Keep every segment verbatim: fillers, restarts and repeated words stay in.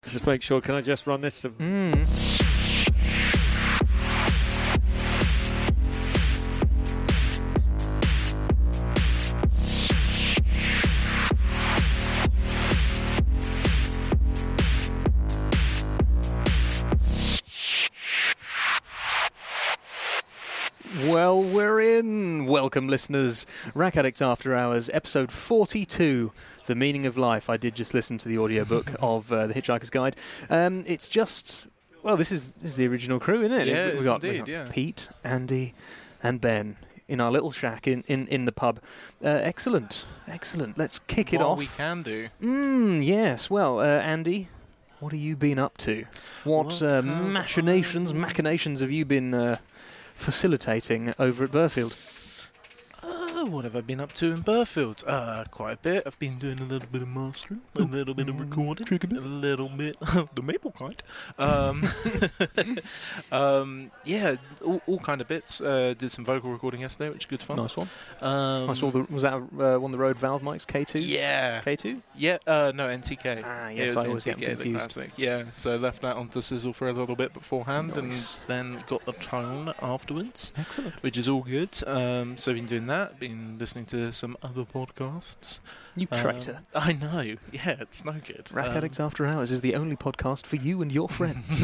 Just make sure, can I just run this to... Mm. Well, we're in. Welcome, listeners. Rack Addict After Hours, episode forty-two, The Meaning of Life. I did just listen to the audiobook of uh, The Hitchhiker's Guide. Um, it's just, well, this is, this is the original crew, isn't it? Yeah, we it's got, indeed, we got yeah. Pete, Andy, and Ben in our little shack in, in, in the pub. Uh, excellent, excellent. Let's kick it what off. we can do. Mm, yes, well, uh, Andy, what have you been up to? What, What uh, have machinations, I- machinations have you been uh, facilitating over at Burfield? Uh, what have I been up to in Burfield? Uh, quite a bit. I've been doing a little bit of mastering, a little bit of recording, a little bit the maple kind. Um, um, yeah, all, all kind of bits. Uh, did some vocal recording yesterday, which is good fun. Nice one. Um, I saw the, was that uh, one of the Rode Valve mics, K two? Yeah. K two? Yeah, uh, no, N T K. Ah, It yes, was I always N get T K, them the confused. classic. Yeah, so left that onto Sizzle for a little bit beforehand, Nice. and then got the tone afterwards, Excellent. which is all good. Um, so been doing that. Been listening to some other podcasts. You Um, traitor. I know. Yeah, it's no good. Rack Um, Addict After Hours is the only podcast for you and your friends.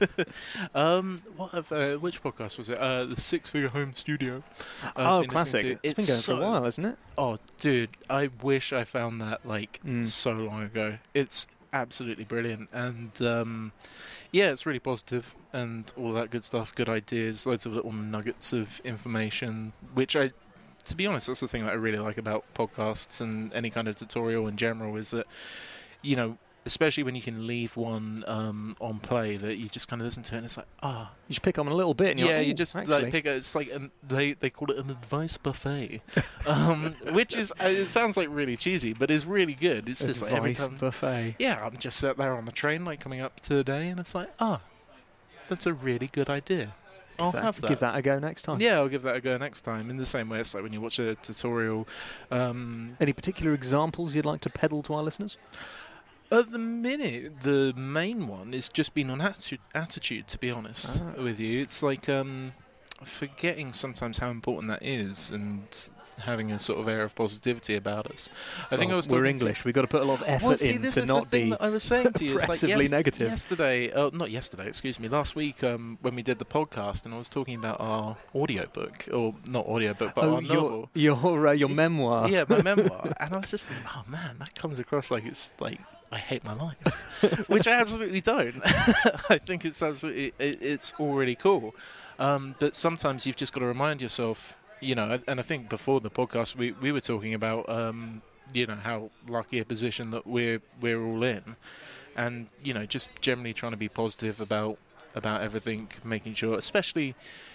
um, what have, uh, which podcast was it? Uh, the Six Figure Home Studio. I've oh, been classic. listening to. It's been going so, for a while, hasn't it? Oh, dude, I wish I found that like Mm. so long ago. It's absolutely brilliant, and um, yeah, it's really positive and all of that good stuff. Good ideas, loads of little nuggets of information, which I, to be honest, that's the thing that I really like about podcasts and any kind of tutorial in general is that, you know, especially when you can leave one um, on play that you just kind of listen to it and it's like, ah. You just pick on a little bit and you're Yeah, like, you "Ooh, just actually." like pick a, it's like an, they they call it an advice buffet, um, which is uh, it sounds like really cheesy, but is really good. It's just like every Advice time. buffet. Yeah, I'm just sat there on the train, like coming up today, and it's like, ah, that's a really good idea. I'll That- have that. Give that a go next time. Yeah, I'll give that a go next time. In the same way, it's like when you watch a tutorial. Um, Any particular examples you'd like to peddle to our listeners? At the minute, the main one is just being on attitude, attitude to be honest Ah. with you. It's like um, forgetting sometimes how important that is and having a sort of air of positivity about us. I think Well, I was we're talking English. We've got to put a lot of To, effort well, see, in this to is not the thing be that I was saying to you. It's like oppressively yes- negative. Yesterday, oh, not yesterday, excuse me, last week um, when we did the podcast and I was talking about our audiobook, or not audiobook, but oh, our your novel. your, uh, your memoir. Yeah, my memoir. And I was just like, oh man, that comes across like it's like I hate my life, which I absolutely don't. I think it's absolutely, it, it's all really cool. Um, but sometimes you've just got to remind yourself, you know, and I think before the podcast we, we were talking about, um, you know, how lucky a position that we're we're all in, and you know, just generally trying to be positive about about everything, making sure, especially,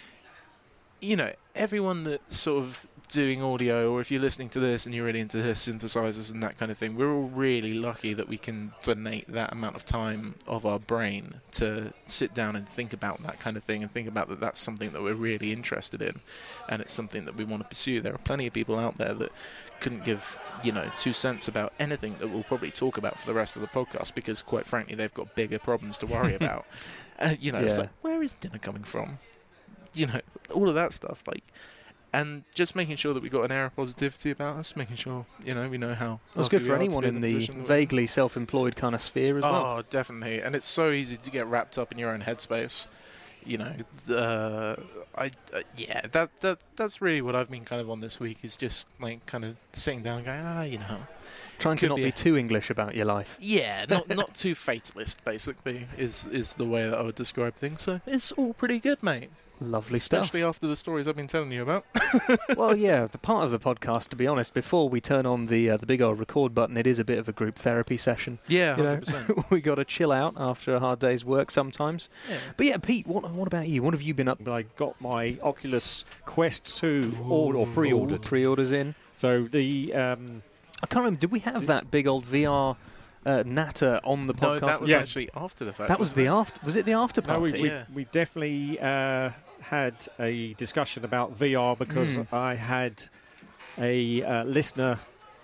you know, everyone that's sort of doing audio, or if you're listening to this and you're really into synthesizers and that kind of thing, we're all really lucky that we can donate that amount of time of our brain to sit down and think about that kind of thing and think about that that's something that we're really interested in and it's something that we want to pursue. There are plenty of people out there that couldn't give, you know, two cents about anything that we'll probably talk about for the rest of the podcast because, quite frankly, they've got bigger problems to worry about. Uh, you know, it's Yeah. like, where is dinner coming from? You know, all of that stuff, like, and just making sure that we've got an air of positivity about us, making sure, you know, we know how. That's lucky good we for are to anyone be in the the position that we're in. vaguely self-employed kind of sphere as well. Oh, definitely, and it's so easy to get wrapped up in your own headspace. You know, uh, I uh, yeah, that that that's really what I've been kind of on this week is just like kind of sitting down and going, ah, you know, Trying to could not be be a- too English about your life. yeah, not not too fatalist. Basically, is is the way that I would describe things. So it's all pretty good, mate. Lovely stuff. Especially after the stories I've been telling you about. Well, yeah, the part of the podcast, to be honest, before we turn on the uh, the big old record button, it is a bit of a group therapy session. Yeah, You know, hundred percent. we got to chill out after a hard day's work sometimes. Yeah. But yeah, Pete, what what about you? What have you been up? I got my Oculus Quest two or, or pre-ordered. Pre-orders in. So the um, I can't remember. Did we have that big old V R uh, natter on the No, podcast? that was Yeah. actually after the fact. That was wasn't the it? after. Was it the after no, party? we, we, Yeah. we definitely uh, had a discussion about V R because Mm. I had a uh, listener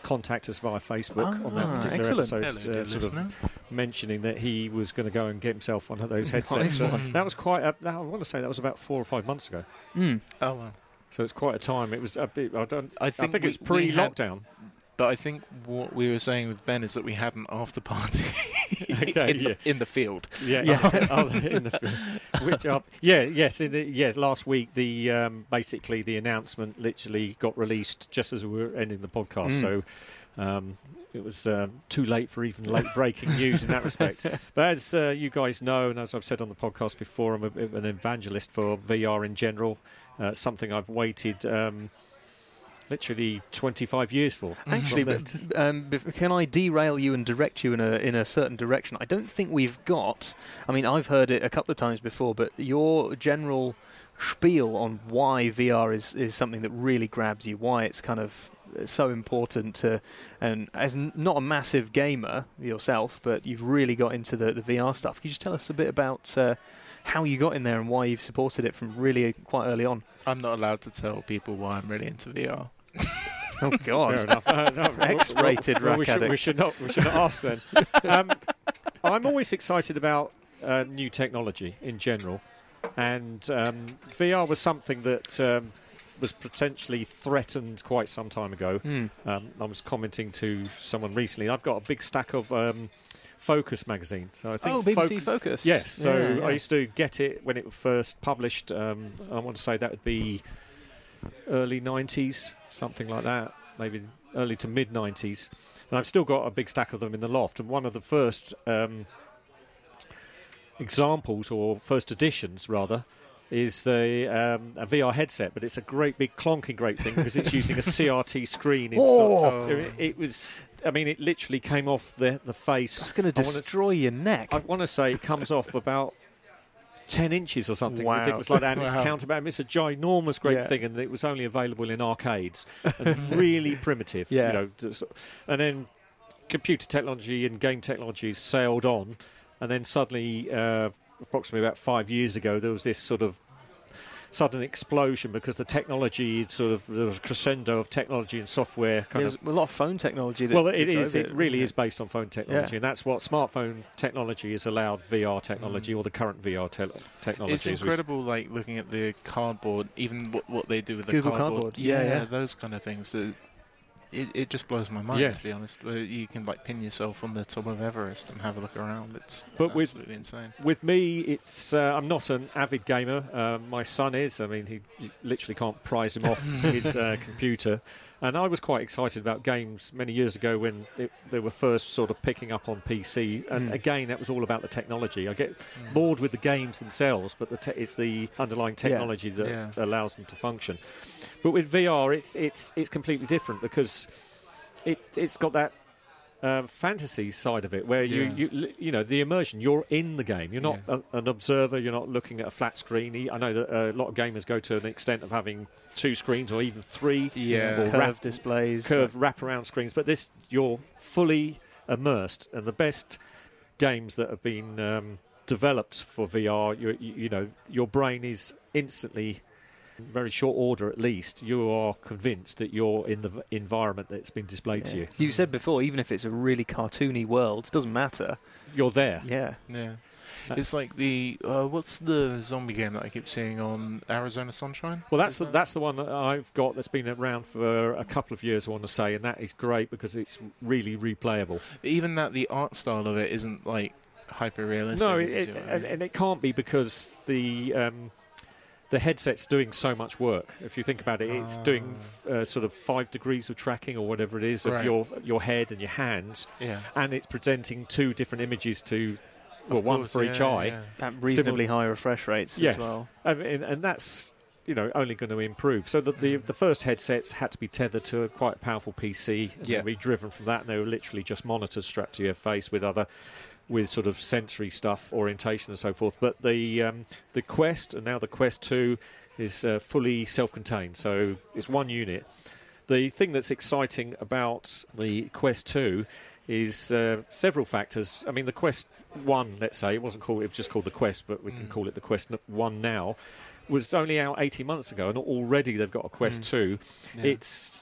contact us via Facebook Ah, on that particular excellent. episode, Hello, dear uh, sort listener. of mentioning that he was going to go and get himself one of those Nice headsets. So one. that was quite. A, I want to say that was about four or five months ago. Mm. Oh well. So it's quite a time. It was a bit. I don't. I I think, think, we, it was we had- pre-lockdown. But I think what we were saying with Ben is that we had an after party Okay, in, yeah. the, in the field. Yeah, Yeah. oh, in the film. Which, uh, yeah, yes, in the, yeah. Last week, the um, basically the announcement literally got released just as we were ending the podcast. Mm. So um, it was um, too late for even late breaking news in that respect. But as uh, you guys know, and as I've said on the podcast before, I'm a, an evangelist for V R in general. Uh, something I've waited. Um, Literally twenty-five years for. Actually, From but, the- um, bef- can I derail you and direct you in a in a certain direction? I don't think we've got. I mean, I've heard it a couple of times before, but your general spiel on why V R is is something that really grabs you, why it's kind of so important to, and as n- not a massive gamer yourself, but you've really got into the, the V R stuff. Could you just tell us a bit about uh, how you got in there and why you've supported it from really quite early on? I'm not allowed to tell people why I'm really into V R. Oh Fair God! enough. Uh, no, X-rated well, we, rack should, we addicts. should not. We should not ask then. Um, I'm always excited about uh, new technology in general, and um, V R was something that um, was potentially threatened quite some time ago. Mm. Um, I was commenting to someone recently. I've got a big stack of um, Focus magazine. So I think Oh, B B C Focus, Focus. Yes. So Yeah, yeah. I used to get it when it was first published. Um, I want to say that would be early nineties, something like that, maybe early to mid nineties. And I've still got a big stack of them in the loft. And one of the first um, examples, or first editions rather, is the um, a V R headset, but it's a great big clonking great thing because it's using a C R T screen inside. Oh. It, it was, I mean, it literally came off the the face. That's going to I wanna- destroy your neck. I want to say it comes off about ten inches or something Wow. ridiculous like that. And it's Wow. counterbalance. It's a ginormous, great Yeah. thing, and it was only available in arcades and really primitive. Yeah. You know, just- and then computer technology and game technology sailed on, and then suddenly, uh, approximately about five years ago, there was this sort of sudden explosion because the technology sort of there was a crescendo of technology and software kind There's of a lot of phone technology. That well, that it drove is. It really wasn't is based on phone technology, Yeah. and that's what smartphone technology has allowed V R technology, Mm. or the current V R te- technology. It's as we- incredible, like looking at the cardboard, even what, what they do with the Google cardboard. Cardboard. Yeah, yeah. those kind of things. That it, it just blows my mind, Yes. to be honest. Where you can like pin yourself on the top of Everest and have a look around. It's But with- absolutely insane. With me, it's uh, I'm not an avid gamer. Uh, my son is. I mean, he you literally can't prise him off his uh, computer. And I was quite excited about games many years ago when it, they were first sort of picking up on P C. And Mm. again, that was all about the technology. I get Mm. bored with the games themselves, but the te- it's the underlying technology that Yeah. allows them to function. But with V R, it's it's it's completely different because it it's got that um, fantasy side of it, where you, Yeah. you li- you know the immersion. You're in the game. You're not Yeah. a, an observer. You're not looking at a flat screen. E- I know that uh, a lot of gamers go to an extent of having two screens or even three Yeah. or Curved wrap- displays. curved wraparound screens. But this, you're fully immersed, and the best games that have been um, developed for V R, you, you, you know, your brain is instantly, in very short order at least, you are convinced that you're in the v- environment that's been displayed to Yeah. you. You said before, even if it's a really cartoony world, it doesn't matter. You're there. Yeah. Yeah. Uh, It's like the uh, what's the zombie game that I keep seeing on Arizona Sunshine? Well, that's Is the, that- that's the one that I've got that's been around for a couple of years, I want to say, and that is great because it's really replayable. even that the art style of it isn't like hyper realistic. No, it, it, and, and it can't be because the um, the headset's doing so much work. If you think about it, it's doing uh, sort of five degrees of tracking or whatever it is of Right. your your head and your hands, yeah. and it's presenting two different images to, well, Of one course, for yeah, each eye. yeah. At reasonably high refresh rates Yes. as well. I mean, and that's you know only going to improve. So the, the the first headsets had to be tethered to a quite powerful P C and Yeah. be driven from that, and they were literally just monitors strapped to your face with other with sort of sensory stuff, orientation and so forth. But the um, the Quest and now the Quest two is uh, fully self-contained, so it's one unit. The thing that's exciting about the Quest two is uh, several factors. I mean, the Quest one, let's say, it wasn't called, it was just called the Quest, but we can Mm. call it the Quest one now, was only out eighteen months ago, and already they've got a Quest Mm. two. Yeah. It's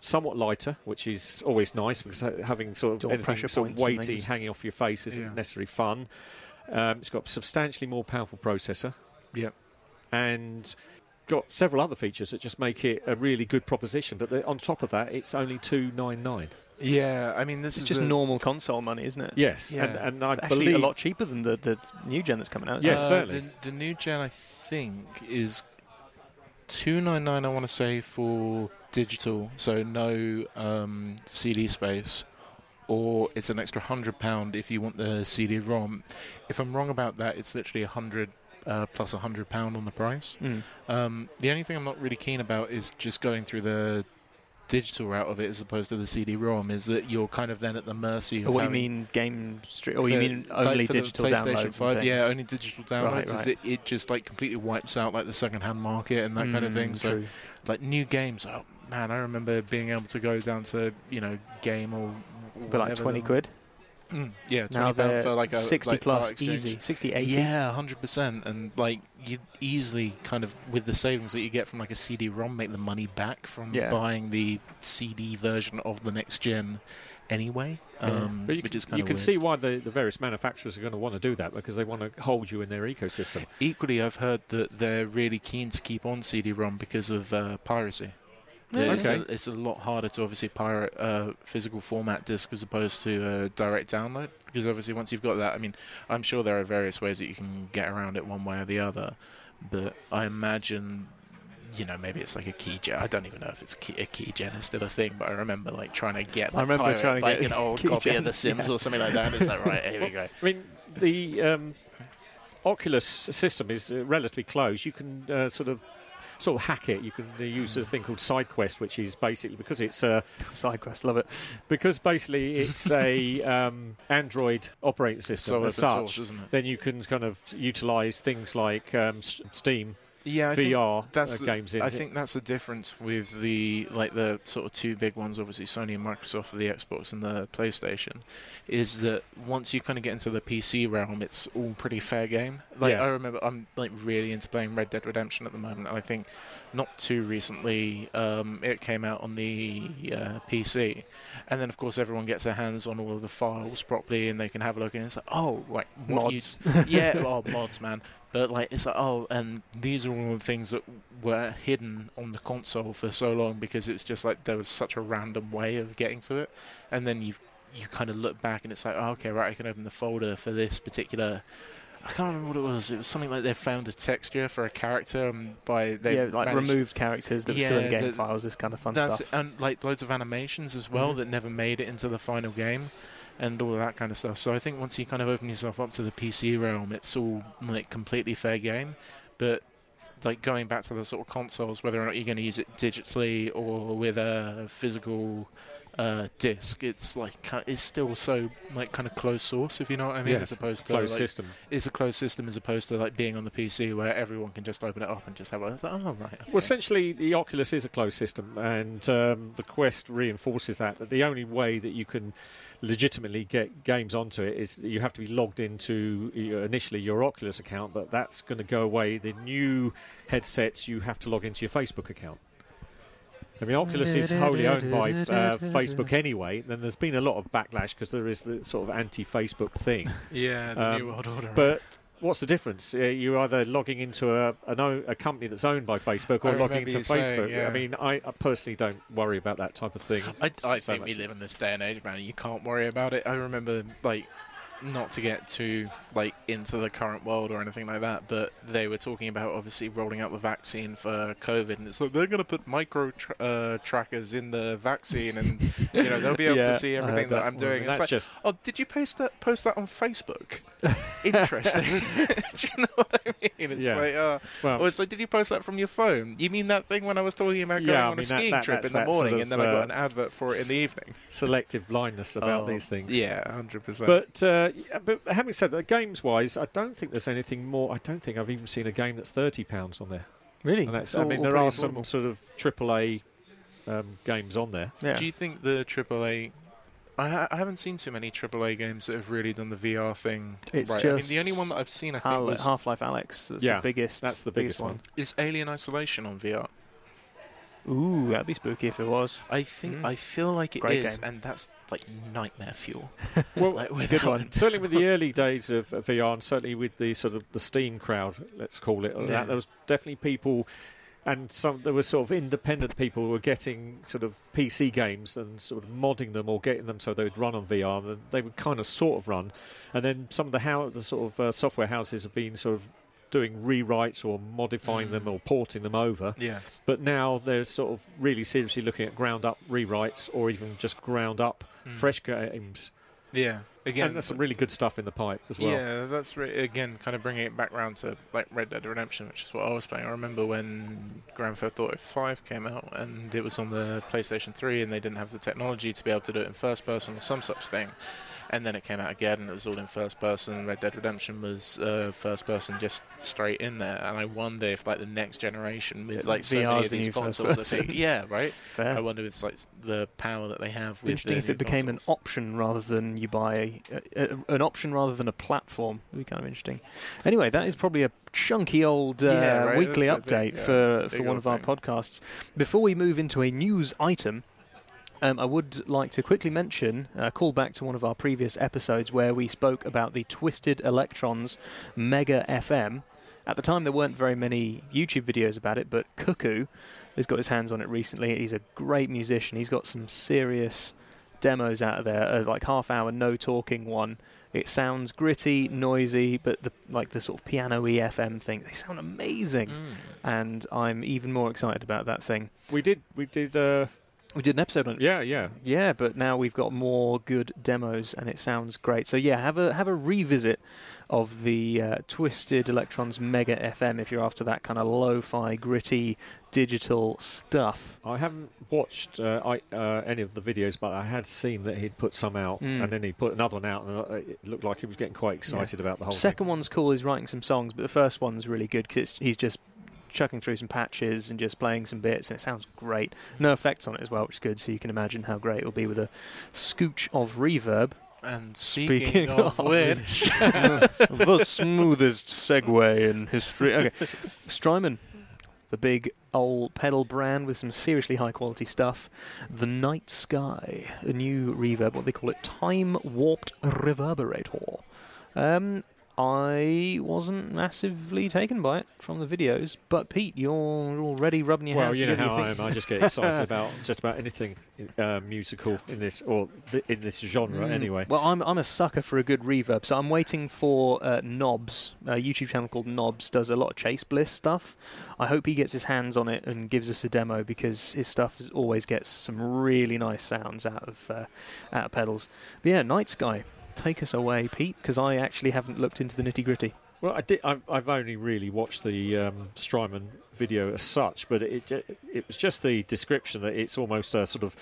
somewhat lighter, which is always nice because ha- having sort of Dual anything pressure sort of points and weighty things. hanging off your face isn't Yeah. necessarily fun. Um, it's got a substantially more powerful processor. Yep. And got several other features that just make it a really good proposition. But the, on top of that, it's only two ninety-nine. Yeah, I mean, this It's is just a, normal console money, isn't it? Yes, Yeah. and, and I Actually, believe a lot cheaper than the, the new gen that's coming out. isn't Yes, it? uh, certainly. The, the new gen, I think, is two ninety-nine. I want to say for digital, so no um, C D space, or it's an extra hundred pound if you want the C D ROM. If I'm wrong about that, it's literally a hundred uh, plus a hundred pound on the price. Mm. Um, the only thing I'm not really keen about is just going through the digital route of it as opposed to the C D ROM. Is that you're kind of then at the mercy of Or what you having- mean game stream? Or you for- mean like only for the digital PlayStation downloads? and five, things? yeah, only digital downloads. Right, Is right. it, it just like completely wipes out like the second-hand market and that kind of Mm, thing. So true. like new games, oh man, I remember being able to go down to you know Game or But like whatever twenty the- quid. Mm, yeah, Now twenty pound they're for like a sixty like, plus part exchange. easy, sixty, eighty. Yeah, one hundred percent. And like you easily kind of with the savings that you get from like a C D ROM, make the money back from Yeah. buying the C D version of the next gen anyway. Yeah. Um, But you which can, is kind you of can weird. see why the, the various manufacturers are going to want to do that because they want to hold you in their ecosystem. Equally, I've heard that they're really keen to keep on C D ROM because of uh, piracy. Yeah, it's, okay. a, it's a lot harder to obviously pirate a physical format disc as opposed to a direct download. Because obviously, once you've got that, I mean, I'm sure there are various ways that you can get around it one way or the other. But I imagine, you know, maybe it's like a key gen. I don't even know if it's key, a key gen is still a thing. But I remember like trying to get, I like, remember pirate, trying to like get an old key copy of The gens, Sims yeah. or something like that. And it's like, right, here we go. I mean, the um, Oculus system is uh, relatively closed. You can uh, sort of sort of hack it. You can uh, use this thing called SideQuest, which is basically because it's uh, Side quest, love it. because basically it's a um, Android operating system So as open such. source, isn't it? Then you can kind of utilize things like um, S- Steam Yeah, I V think R that's uh, the- games in. I think that's the difference with the like the sort of two big ones, obviously Sony and Microsoft for the Xbox and the PlayStation, is that once you kind of get into the P C realm, it's all pretty fair game. Like Yes. I remember, I'm like really into playing Red Dead Redemption at the moment, and I think not too recently um, it came out on the uh, P C, and then of course everyone gets their hands on all of the files properly, and they can have a look, and it's like, oh, right, what you- Mods. yeah, oh, mods, man. But like it's like oh, and these are all the things that were hidden on the console for so long because it's just like there was such a random way of getting to it, and then you you kind of look back and it's like oh, okay, right, I can open the folder for this particular. I can't remember what it was. It was something like they found a texture for a character and by they yeah, like managed- removed characters that were still in Yeah, game the- files, this kind of fun That's stuff. and like loads of animations as well Mhm. that never made it into the final game, and all of that kind of stuff. So I think once you kind of open yourself up to the P C realm, it's all like completely fair game. But like going back to the sort of consoles, whether or not you're going to use it digitally or with a physical uh, disc, it's like ki- it's still so like kind of closed source, if you know what I mean, Yes, as opposed to closed like, system. it's a closed system as opposed to like being on the P C where everyone can just open it up and just have a it's like, oh right. Okay. Well, essentially, the Oculus is a closed system, and um, the Quest reinforces that. That the only way that you can legitimately get games onto it is that you have to be logged into your, initially your Oculus account, but that's going to go away. The new headsets, you have to log into your Facebook account. I mean, Oculus is wholly owned by uh, Facebook anyway. Then there's been a lot of backlash because there is the sort of anti-Facebook thing. Yeah, the Um, New World Order. But what's the difference? Uh, you're either logging into a, an o- a company that's owned by Facebook or I logging remember into you saying, Facebook. yeah. I mean, I, I personally don't worry about that type of thing. I, It's I just so think we much- live in this day and age, man. You can't worry about it. I remember, like, not to get too like into the current world or anything like that, but they were talking about obviously rolling out the vaccine for COVID, and it's like they're going to put micro tra- uh, trackers in the vaccine, and you know they'll be able Yeah, to see I heard everything that, that. I'm Well, I doing. mean, It's that's like, just oh, did you post that post that on Facebook? Interesting. Do you know what I mean? It's Yeah. like, uh, well, or it's like, did you post that from your phone? You mean that thing when I was talking about going Yeah, I on mean, a that- skiing that- trip that's in the that sort morning, of, and then I got uh, an advert for it in the evening? selective blindness about Oh, these things. Yeah, hundred percent. But uh, yeah, but having said that, games-wise, I don't think there's anything more. I don't think I've even seen a game that's thirty pounds on there. Really? And that's, All- I mean, all there pretty are some affordable. sort of triple A um, games on there. Yeah. Do you think the triple A? I, ha- I haven't seen too many triple A games that have really done the V R thing. It's right. I mean, just the only one that I've seen, I think, Hal- was Half-Life Alex. That's Yeah, the biggest. that's the biggest one. is Alien Isolation on V R. Ooh, that'd be spooky if it was. I think Mm. I feel like it Great is, game. and that's like nightmare fuel. Well, Like, it's a good without- one. certainly with the early days of of V R, and certainly with the sort of the Steam crowd, let's call it, Yeah. that, there was definitely people, and some there were sort of independent people who were getting sort of P C games and sort of modding them or getting them so they would run on V R, and they would kind of sort of run. And then some of the how the sort of uh, software houses have been sort of doing rewrites or modifying Mm. them or porting them over. Yeah. But now they're sort of really seriously looking at ground up rewrites or even just ground up Mm. fresh games. Yeah. Again, And there's some really good stuff in the pipe as well. Yeah, that's re- again kind of bringing it back round to like Red Dead Redemption, which is what I was playing. I remember when Grand Theft Auto five came out and it was on the PlayStation three, and they didn't have the technology to be able to do it in first person or some such thing. And then it came out again, and it was all in first person. Red Dead Redemption was uh, first person, just straight in there. And I wonder if like the next generation with like so V R's many of the these new first consoles, I person. think, yeah, right. Fair. I wonder if it's like the power that they have. Be With interesting the if new it became an consoles. option rather than you buy a, a, an option rather than a platform. It would be kind of interesting. Anyway, that is probably a chunky old uh, Yeah, right, weekly that's a update big, yeah, for, big for one old of our thing. podcasts. Before we move into a news item, um, I would like to quickly mention, uh, call back to one of our previous episodes where we spoke about the Twisted Electrons Mega F M. At the time, there weren't very many YouTube videos about it, but Cuckoo has got his hands on it recently. He's a great musician. He's got some serious demos out of there, uh, like half-hour no-talking one. It sounds gritty, noisy, but the like the sort of piano-y F M thing, they sound amazing. Mm. And I'm even more excited about that thing. We did, we did, uh, We did an episode on it. yeah, yeah. Yeah, but now we've got more good demos, and it sounds great. So yeah, have a have a revisit of the uh, Twisted Electrons Mega F M if you're after that kind of lo-fi, gritty, digital stuff. I haven't watched uh, I, uh, any of the videos, but I had seen that he'd put some out, Mm. and then he put another one out, and uh, it looked like he was getting quite excited about the whole Second thing. one's cool. He's writing some songs, but the first one's really good because he's just chucking through some patches and just playing some bits, and it sounds great. No effects on it as well, which is good. So you can imagine how great it will be with a scooch of reverb. And speaking, Speaking of, of which, The smoothest segue in history. Okay, Strymon, the big old pedal brand with some seriously high quality stuff. The Night Sky, a new reverb, what they call it, time warped reverberator. Um, I wasn't massively taken by it from the videos, but Pete, you're already rubbing your Well, hands you know together. how you I am. think- I just get excited about just about anything uh, musical in this or th- in this genre. Mm. Anyway, Well, I'm I'm a sucker for a good reverb, so I'm waiting for uh, Knobs, a YouTube channel called Knobs, does a lot of Chase Bliss stuff. I hope he gets his hands on it and gives us a demo because his stuff is, always gets some really nice sounds out of uh, out of pedals. But yeah, Night Sky, take us away, Pete, because I actually haven't looked into the nitty gritty. well, I did. I've, I've only really watched the um, Strymon video as such, but it it, it was just the description that it's almost a sort of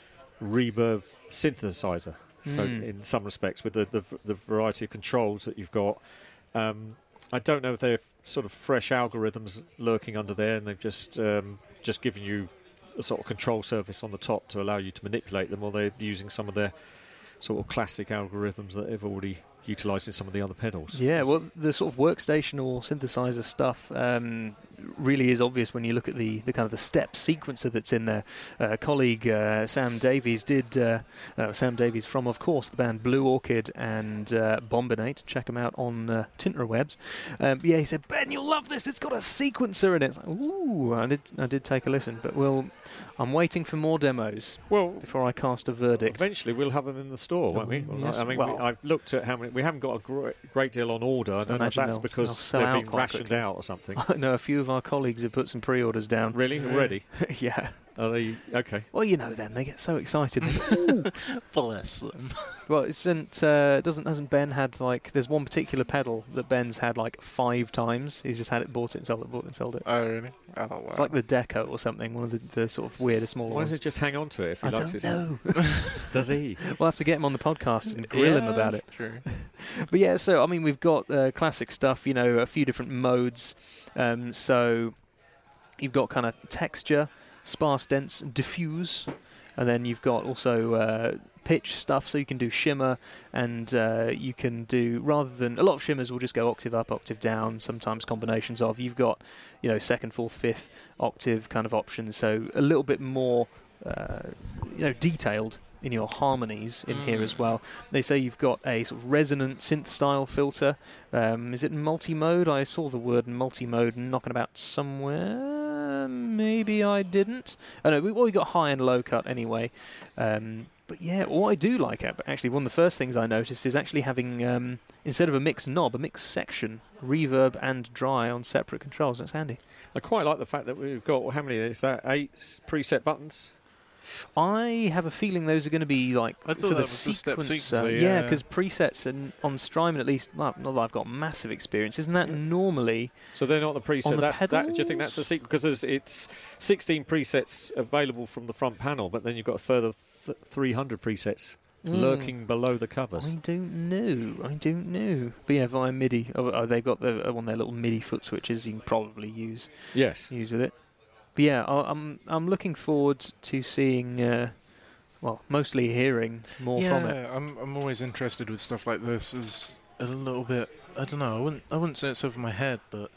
reverb synthesizer. So Mm. in some respects, with the, the the variety of controls that you've got, um, I don't know if they're sort of fresh algorithms lurking under there, and they've just um, just given you a sort of control surface on the top to allow you to manipulate them, or they're using some of their sort of classic algorithms that they've already utilised in some of the other pedals. Yeah, well, the sort of workstation or synthesizer stuff um, really is obvious when you look at the, the kind of the step sequencer that's in there. Uh, colleague uh, Sam Davies did, uh, uh, Sam Davies from, of course, the band Blue Orchid and uh, Bombinate. Check them out on uh, Tinterwebs. Um, yeah, he said, Ben, you'll love this. It's got a sequencer in it. It's like, ooh, I did, I did take a listen, but we'll, I'm waiting for more demos Well, before I cast a verdict. eventually we'll have them in the store, won't we? Oh, yes, I mean, well- we, I've looked at how many. We haven't got a great, great deal on order. I don't know if imagine that's they'll- because they'll sell they've out been quite rationed quickly. out or something. I know a few of our colleagues have put some pre-orders down. Really, already? Yeah. Are they okay? Well, you know them. They get so excited. Ooh. bless them. Well, isn't uh, doesn't hasn't Ben had like? There's one particular pedal that Ben's had like five times. He's just had it, bought it, and sold it, bought it, and sold it. Oh, really? Oh, wow. It's like the Deco or something. One of the, the sort of weirder, smaller Why ones. does it just hang on to it if he I likes don't it? know. Does he? We'll have to get him on the podcast and grill him Yeah, about it. that's True. But yeah, so I mean, we've got uh, classic stuff. You know, a few different modes. Um, so you've got kind of texture, sparse, dense, diffuse, and then you've got also uh, pitch stuff, so you can do shimmer, and uh, you can do, rather than, a lot of shimmers will just go octave up, octave down, sometimes combinations of, you've got, you know, second, fourth, fifth octave kind of options, so a little bit more, uh, you know, detailed in your harmonies in mm. here as well. They say you've got a sort of resonant synth-style filter. Um, is it multi-mode? I saw the word multi-mode knocking about somewhere. Maybe I didn't. Oh no, we, well, we got high and low cut anyway. Um, but yeah, what I do like, actually, one of the first things I noticed is actually having, um, instead of a mixed knob, a mixed section, reverb and dry on separate controls. That's handy. I quite like the fact that we've got, how many is that, eight preset buttons? I have a feeling those are going to be like I for thought the that was the step sequencer. sequencer, Yeah, yeah. because presets and on Strymon at least, well, not that I've got massive experience. Isn't that normally? So they're not the preset. On the that's that. Do you pedals? think that's a secret? Because it's sixteen presets available from the front panel, but then you've got a further th- three hundred presets Mm. lurking below the covers. I don't know. I don't know. But yeah, via MIDI. Oh, oh, they've got the, uh, one of their little MIDI foot switches you can probably use Yes. use with it. But yeah, I, I'm I'm looking forward to seeing. Uh, Well, mostly hearing more yeah, from it. Yeah, I'm I'm always interested with stuff like this. Is a little bit. I don't know. I wouldn't. I wouldn't say it's over my head, but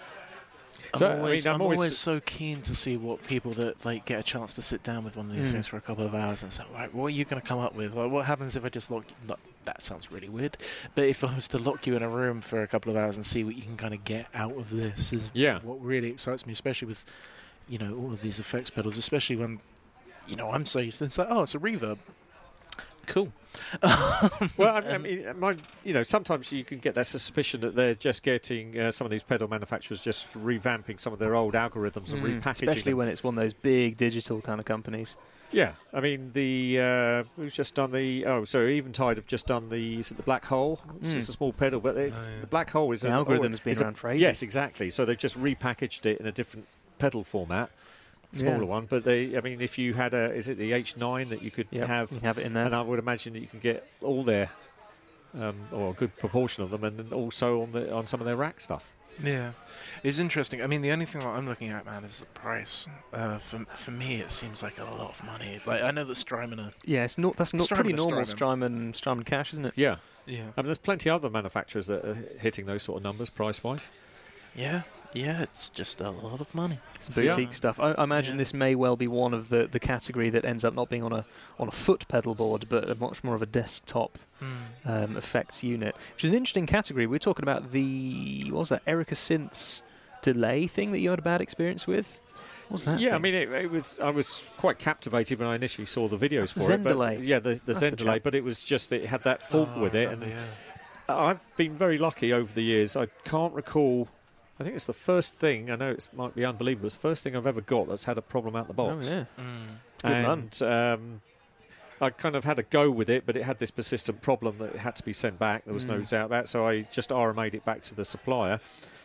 I'm, So, I always, mean, I'm I'm always- always so keen to see what people that like get a chance to sit down with one of these Mm. things for a couple of hours and say, right, what are you going to come up with? Like, what happens if I just lock? No, that sounds really weird. But if I was to lock you in a room for a couple of hours and see what you can kind of get out of this, is Yeah. what really excites me, especially with, you know, all of these effects pedals, especially when, you know, I'm so used to it's like, oh, it's a reverb. Cool. Well, I, I mean, my, you know, sometimes you can get that suspicion that they're just getting uh, some of these pedal manufacturers just revamping some of their old algorithms and Mm, repackaging especially them. when it's one of those big digital kind of companies. Yeah, I mean the uh, we've just done the oh, so Eventide have just done the is it the Black Hole? It's Mm. just a small pedal, but it's, Oh, yeah. the Black Hole is The an- algorithm's oh, been is a- around for ages. Yes, exactly. So they've just repackaged it in a different pedal format, smaller Yeah. one. But they, I mean, if you had a, is it the H nine that you could Yep, have? you can have it in there. And I would imagine that you can get all their, um, or a good proportion of them, and then also on the on some of their rack stuff. Yeah, it's interesting. I mean, the only thing that I'm looking at, man, is the price. Uh, for for me, it seems like a lot of money. Like I know that Strymon are. Yeah, it's not, that's not Strymon pretty is normal Strymon. Strymon, Strymon cash, isn't it? Yeah, Yeah. I mean, there's plenty of other manufacturers that are hitting those sort of numbers price wise. Yeah. Yeah. It's just a lot of money. Some boutique Yeah. stuff. I, I imagine Yeah. this may well be one of the, the category that ends up not being on a on a foot pedal board, but a much more of a desktop um, effects unit, which is an interesting category. We were talking about the what was that Erica Synths delay thing that you had a bad experience with. What was that? Yeah, I thing? mean, it, it was. I was quite captivated when I initially saw the videos for Zen it. But delay. Yeah, the, the That's Zen the delay, chap. but it was just that it had that fault Oh, with I it, remember, and yeah. I've been very lucky over the years. I can't recall. I think it's the first thing. I know it might be unbelievable. It's the first thing I've ever got that's had a problem out the Oh box. yeah. Mm. Good run. and um, I kind of had a go with it, but it had this persistent problem that it had to be sent back. There was no Mm. doubt about it. So I just R M A'd it back to the supplier.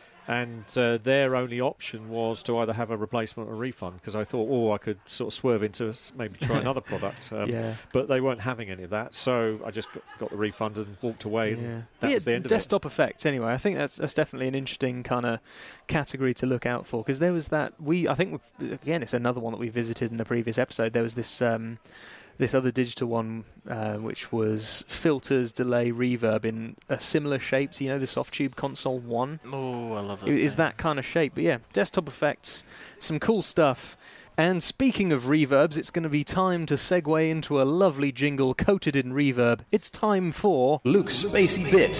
And uh, their only option was to either have a replacement or a refund, because I thought, oh, I could sort of swerve into s- maybe try another product. Um, yeah. But they weren't having any of that, so I just got, got the refund and walked away. Yeah. And But that yeah, was the end of it. desktop effects. Anyway, I think that's that's definitely an interesting kind of category to look out for, because there was that we I think we- again it's another one that we visited in a previous episode. There was this um, this other digital one uh, which was filters, delay, reverb in a similar shape to, you know, the Softube Console One. Oh, I love that. It is thing. that kind of shape. But yeah, desktop effects, some cool stuff. And speaking of reverbs, it's going to be time to segue into a lovely jingle coated in reverb. It's time for Luke's Spacey Bit.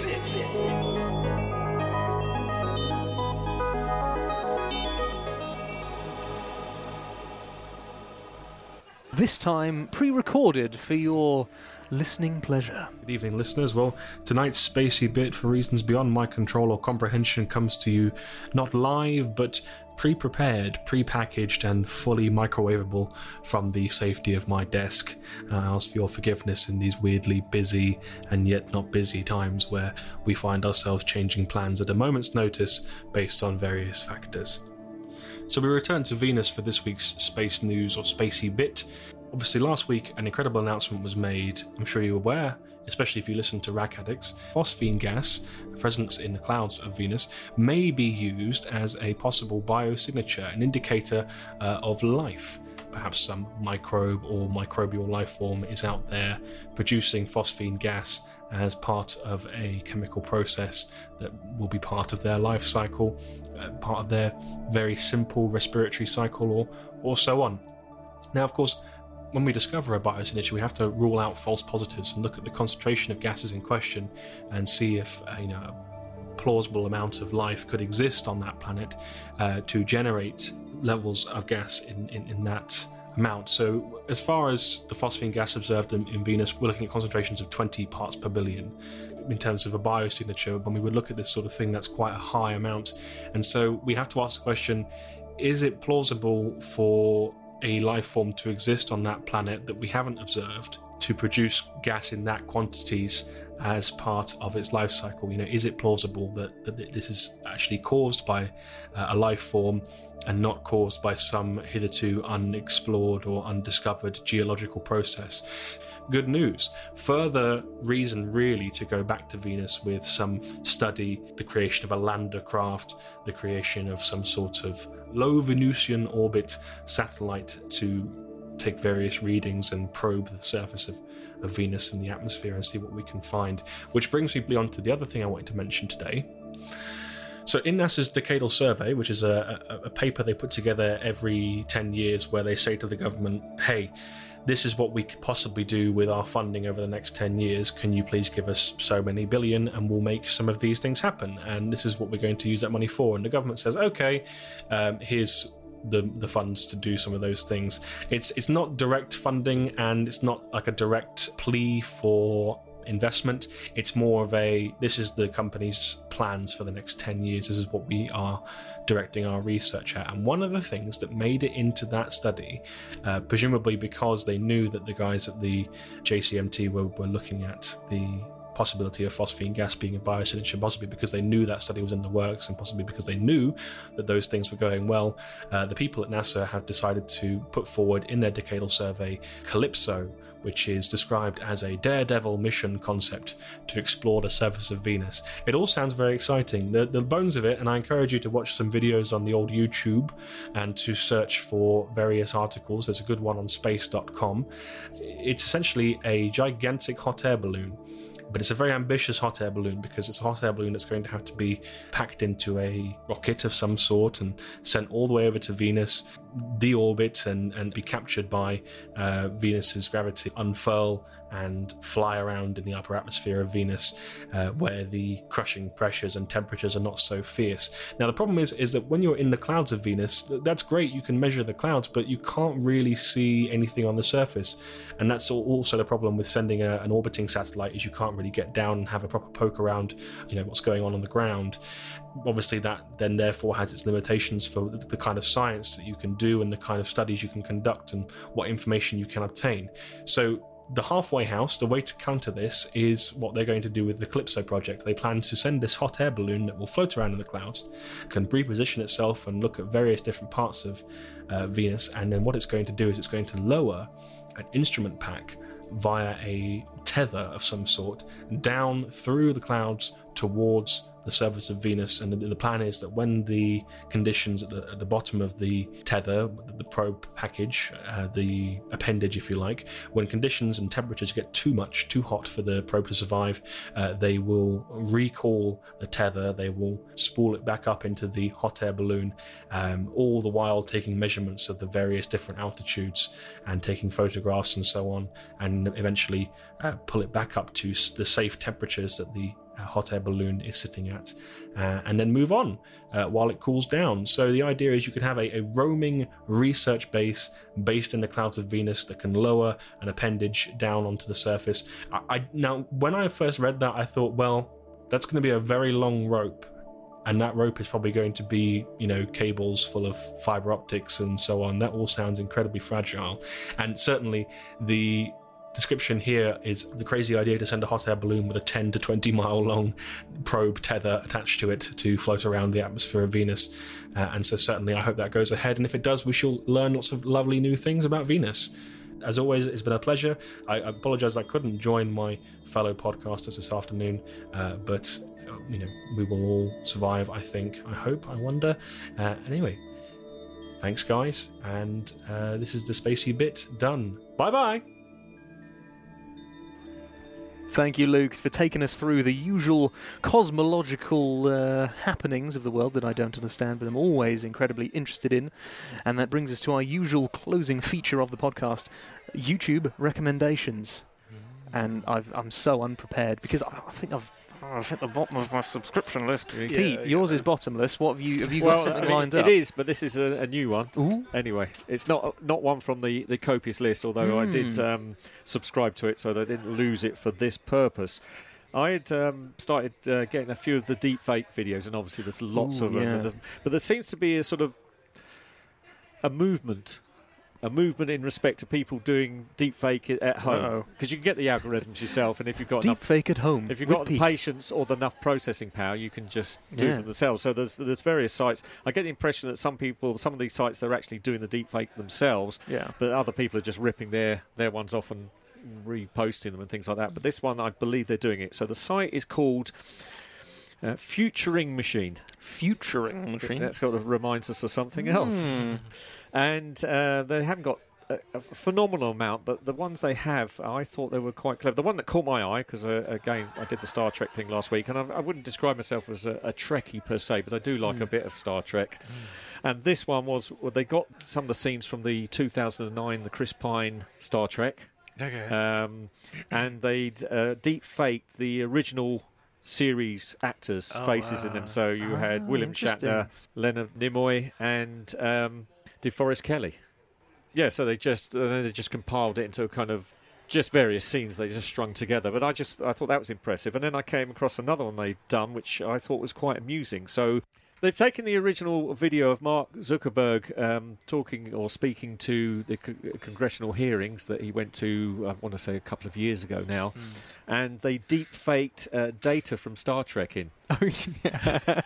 This time pre-recorded for your listening pleasure. Good evening, listeners. Well, tonight's spacey bit, for reasons beyond my control or comprehension, comes to you not live, but pre-prepared, pre-packaged, and fully microwavable from the safety of my desk. And I ask for your forgiveness in these weirdly busy and yet not busy times where we find ourselves changing plans at a moment's notice based on various factors. So we return to Venus for this week's space news or spacey bit. Obviously, last week an incredible announcement was made. I'm sure you're aware, especially if you listen to Rack Addicts. Phosphine gas, present in the clouds of Venus, may be used as a possible biosignature, an indicator uh, of life. perhaps some microbe or microbial life form is out there producing phosphine gas as part of a chemical process that will be part of their life cycle, uh, part of their very simple respiratory cycle, or, or so on. Now, of course, when we discover a biosignature, we have to rule out false positives and look at the concentration of gases in question and see if uh, you know, a plausible amount of life could exist on that planet uh, to generate levels of gas in, in, in that amount. So as far as the phosphine gas observed in, in Venus, we're looking at concentrations of twenty parts per billion. In terms of a biosignature, when we would look at this sort of thing, that's quite a high amount. And so we have to ask the question, is it plausible for a life form to exist on that planet that we haven't observed to produce gas in that quantities as part of its life cycle? You know, is it plausible that, that this is actually caused by uh, a life form and not caused by some hitherto unexplored or undiscovered geological process? Good news. Further reason really to go back to Venus with some study, the creation of a lander craft, the creation of some sort of low Venusian orbit satellite to take various readings and probe the surface of, of Venus and the atmosphere and see what we can find. Which brings me on to the other thing I wanted to mention today. So in NASA's Decadal Survey, which is a, a, a paper they put together every ten years where they say to the government, hey, this is what we could possibly do with our funding over the next ten years. Can you please give us so many billion and we'll make some of these things happen? And this is what we're going to use that money for. And the government says, okay, um, here's the the funds to do some of those things. It's it's not direct funding and it's not like a direct plea for investment. It's more of a, this is the company's plans for the next ten years. This is what we are directing our research at. And one of the things that made it into that study, uh, presumably because they knew that the guys at the J C M T were, were looking at the possibility of phosphine gas being a biosignature, possibly because they knew that study was in the works and possibly because they knew that those things were going well, uh, the people at NASA have decided to put forward in their decadal survey Calypso, which is described as a daredevil mission concept to explore the surface of Venus. It all sounds very exciting. The, the bones of it, and I encourage you to watch some videos on the old YouTube and to search for various articles. There's a good one on space dot com. It's essentially a gigantic hot air balloon. But it's a very ambitious hot air balloon because it's a hot air balloon that's going to have to be packed into a rocket of some sort and sent all the way over to Venus, deorbit and, and be captured by uh, Venus's gravity, unfurl and fly around in the upper atmosphere of Venus uh, where the crushing pressures and temperatures are not so fierce. Now the problem is is that when you're in the clouds of Venus, that's great, you can measure the clouds, but you can't really see anything on the surface. And that's also the problem with sending a, an orbiting satellite, is you can't really get down and have a proper poke around, you know, what's going on on the ground. Obviously that then therefore has its limitations for the kind of science that you can do and the kind of studies you can conduct and what information you can obtain. So the halfway house, the way to counter this, is what they're going to do with the Calypso project. They plan to send this hot air balloon that will float around in the clouds, can reposition itself and look at various different parts of uh, Venus, and then what it's going to do is it's going to lower an instrument pack via a tether of some sort down through the clouds towards the surface of Venus. And the, the plan is that when the conditions at the, at the bottom of the tether, the probe package, uh, the appendage if you like, when conditions and temperatures get too much, too hot for the probe to survive, uh, they will recall the tether, they will spool it back up into the hot air balloon, um, all the while taking measurements of the various different altitudes and taking photographs and so on, and eventually uh, pull it back up to the safe temperatures that the uh, hot air balloon is sitting at, uh, and then move on uh, while it cools down. So the idea is you could have a, a roaming research base based in the clouds of Venus that can lower an appendage down onto the surface. I, I now, when I first read that, I thought, well, that's going to be a very long rope, and that rope is probably going to be, you know, cables full of fiber optics and so on. That all sounds incredibly fragile, and certainly the description here is the crazy idea to send a hot air balloon with a ten to twenty mile long probe tether attached to it to float around the atmosphere of Venus. Uh, and so certainly I hope that goes ahead, and if it does, we shall learn lots of lovely new things about Venus. As always, it's been a pleasure. I, I apologize I couldn't join my fellow podcasters this afternoon, uh, but you know, we will all survive, I think, I hope, I wonder. Uh, anyway, Thanks, guys. And uh, this is the Spacey Bit done. Bye-bye. Thank you, Luke, for taking us through the usual cosmological uh, happenings of the world that I don't understand, but I'm always incredibly interested in. And that brings us to our usual closing feature of the podcast, YouTube recommendations. And I've, I'm so unprepared because I, I think I've I've hit the bottom of my subscription list. Yeah, Pete, yeah. yours is bottomless. What have you have you well, got something I mean, lined it up? It is, but this is a, a new one. Ooh. Anyway, it's not not one from the, the copious list, although I did Mm. um, subscribe to it, so that I didn't lose it for this purpose. I had um, started uh, getting a few of the deepfake videos, and obviously there's lots Ooh, of them. yeah. and there's- But there seems to be a sort of a movement. A movement in respect to people doing deepfake it at home, Uh-oh. because you can get the algorithms yourself, and if you've got Deep enough fake at home. If you've with got Pete. the patience or the enough processing power, you can just do Yeah. it themselves. So there's there's various sites. I get the impression that some people, some of these sites, they're actually doing the deep fake themselves, Yeah. but other people are just ripping their, their ones off and reposting them and things like that. But this one, I believe they're doing it. So the site is called uh, Futuring Machine. Futuring machine. That sort of reminds us of something else. Mm. And uh, they haven't got a, a phenomenal amount, but the ones they have, I thought they were quite clever. The one that caught my eye, because uh, again, I did the Star Trek thing last week, and I, I wouldn't describe myself as a, a Trekkie per se, but I do like Mm. a bit of Star Trek. And this one was, well, they got some of the scenes from the two thousand nine, the Chris Pine Star Trek, Okay. um, and they'd uh, deep faked the original series actors' Oh, faces in wow. them. So you had Ah, William interesting. Shatner, Leonard Nimoy, and um, DeForest Kelly. Yeah, so they just uh, they just compiled it into a kind of just various scenes they just strung together. But I just I thought that was impressive. And then I came across another one they'd done, which I thought was quite amusing. So they've taken the original video of Mark Zuckerberg um, talking or speaking to the co- congressional hearings that he went to, I want to say a couple of years ago now, and they deep faked uh, data from Star Trek in. Oh, yeah.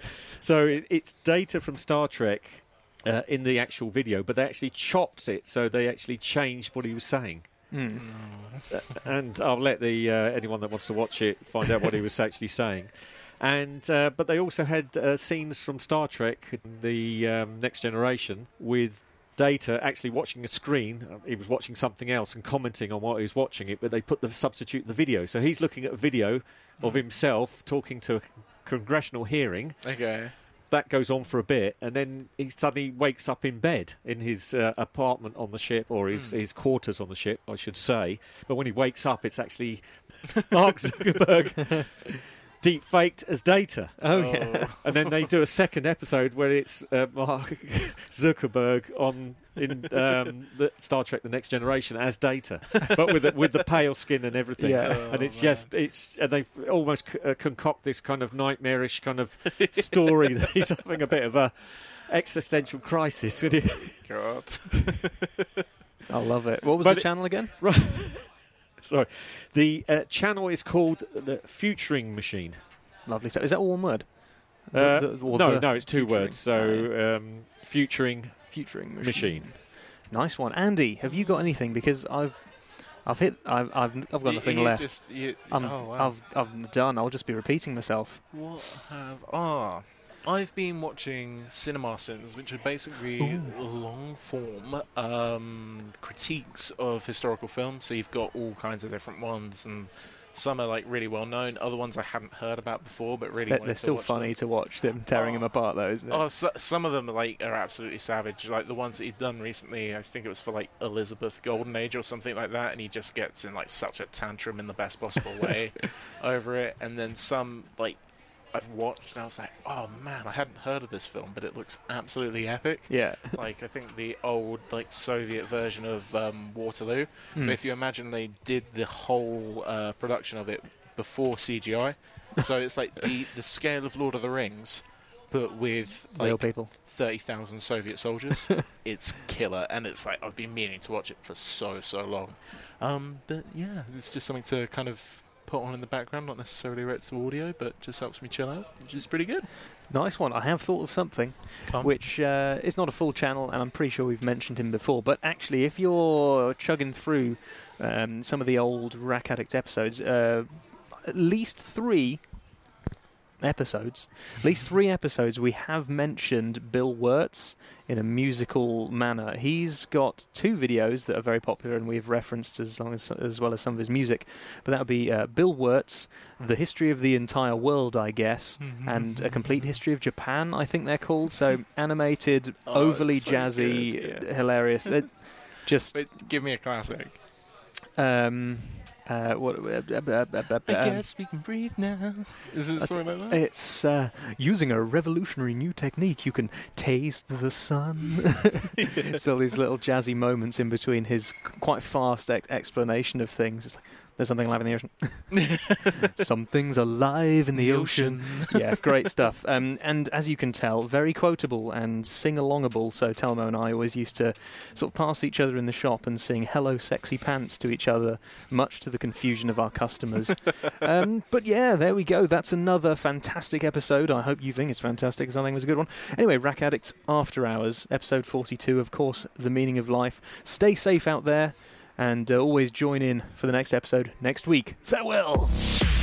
So it, it's data from Star Trek uh, in the actual video, but they actually chopped it, so they actually changed what he was saying. Mm. Uh, and I'll let the uh, anyone that wants to watch it find out what he was actually saying. And uh, but they also had uh, scenes from Star Trek, the um, Next Generation, with Data actually watching a screen. Uh, he was watching something else and commenting on what he was watching it, but they put the substitute the video. So he's looking at a video of himself talking to a congressional hearing. Okay. That goes on for a bit, and then he suddenly wakes up in bed in his uh, apartment on the ship, or his, Mm. his quarters on the ship, I should say. But when he wakes up, it's actually Mark Zuckerberg deep faked as Data. Oh, yeah. And then they do a second episode where it's uh, Mark Zuckerberg on in um, the Star Trek: The Next Generation as Data, but with the, with the pale skin and everything. Yeah. Oh, and it's man. just it's and they almost c- uh, concoct this kind of nightmarish kind of story that he's having a bit of a existential crisis. With it. God. I love it. What was But the it- channel again? Sorry, the uh, channel is called the Futuring Machine. Lovely stuff. Is that all one word? Uh, The- the- or no, the no, it's two Futuring? words. So um, Futuring Futuring machine. Machine. Nice one, Andy. Have you got anything? Because I've, I've hit. I've. I've, I've got You- nothing you left. Just, you, I'm, oh, wow. I've. I'm done. I'll just be repeating myself. What have ah? I've been watching Cinema Sins, which are basically Ooh. long form um, critiques of historical films. So you've got all kinds of different ones, and some are like really well known. Other ones I hadn't heard about before, but really They're, wanted they're to still watch funny them. to watch them tearing Oh. them apart, though, isn't it? Oh, so, some of them like are absolutely savage. Like the ones that he'd done recently, I think it was for like Elizabeth Golden Age or something like that, and he just gets in like such a tantrum in the best possible way over it. And then some like I've watched, and I was like, oh man, I hadn't heard of this film, but it looks absolutely epic. Yeah. Like I think the old like Soviet version of um, Waterloo. Hmm. But if you imagine they did the whole uh, production of it before C G I, so it's like the the scale of Lord of the Rings, but with Real like people. thirty thousand Soviet soldiers. It's killer, and it's like I've been meaning to watch it for so so long. Um, but yeah, it's just something to kind of put on in the background, not necessarily right to audio, but just helps me chill out, which is pretty good. Nice one. I have thought of something, Come. which uh, is not a full channel, and I'm pretty sure we've mentioned him before. But actually, if you're chugging through um, some of the old Rack Addict episodes, uh, at least three, episodes, at least three episodes, we have mentioned Bill Wirtz in a musical manner. He's got two videos that are very popular and we've referenced as, long as, as well as some of his music. But that would be uh, Bill Wirtz, The History of the Entire World, I guess, and A Complete History of Japan, I think they're called. So animated, Oh, overly it's so jazzy, good, yeah. hilarious. It just... Wait, give me a classic. Um, uh, what? Uh, uh, uh, uh, uh, I guess we can breathe now. Is it something like that? It's uh, using a revolutionary new technique. You can taste the sun. So these little jazzy moments in between his quite fast ex- explanation of things. It's like, there's something alive in the ocean. Something's alive in the, The ocean. ocean. Yeah, great stuff. Um, and as you can tell, very quotable and sing-alongable. So Telmo and I always used to sort of pass each other in the shop and sing "Hello, Sexy Pants" to each other, much to the confusion of our customers. um, but yeah, there we go. That's another fantastic episode. I hope you think it's fantastic, because I think it was a good one. Anyway, Rack Addicts After Hours, episode forty-two, of course, The Meaning of Life. Stay safe out there. And uh, always join in for the next episode next week. Farewell!